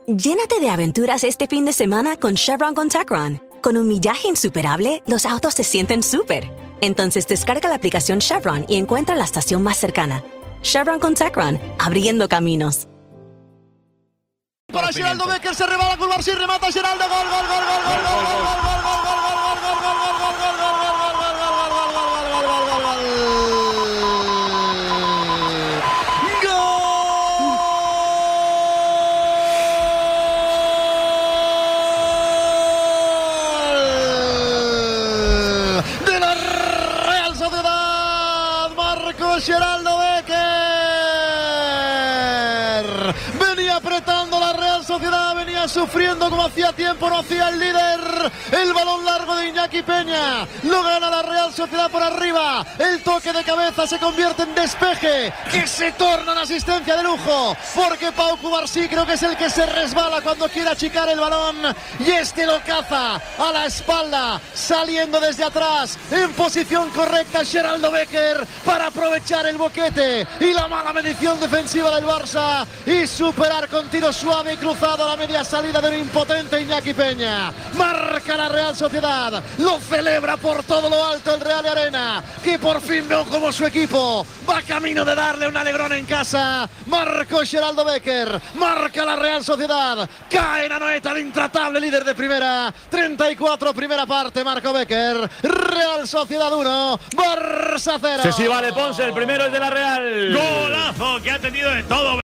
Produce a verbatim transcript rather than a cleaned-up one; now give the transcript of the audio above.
Llénate de aventuras este fin de semana con Chevron con Tacron. Con un millaje insuperable, los autos se sienten súper. Entonces descarga la aplicación Chevron y encuentra la estación más cercana. Chevron con Tacron, abriendo caminos. Para Geraldo Becker, se rebala con Barsi, remata Geraldo, gol, gol, gol, gol, gol, gol, gol, gol, gol, gol, gol, Geraldo Becker venía apretando la Real Sociedad, venía sufriendo como hacía tiempo no hacía el líder. El balón largo de Iñaki Peña, lo gana la Real Sociedad por arriba, el toque de cabeza se convierte en despeje que se torna en asistencia de lujo, porque Pau Cubarsí creo que es el que se resbala cuando quiere achicar el balón y este lo caza a la espalda, saliendo desde atrás en posición correcta Geraldo Becker para aprovechar el boquete y la mala medición defensiva del Barça y superar con tiro suave y cruzado a la media salida del impotente Iñaki Peña. Marca la Real Sociedad, lo celebra por todo lo alto el Real Arena, que por fin veo como su equipo va camino de darle un alegrón en casa. Marcó Geraldo Becker, marca la Real Sociedad, cae en Anoeta, el intratable líder de primera. Treinta y cuatro primera parte, Marco Becker. Real Sociedad uno, Barça cero. Sí, sí, vale, Ponce, el primero es de la Real. Golazo que ha tenido de todo.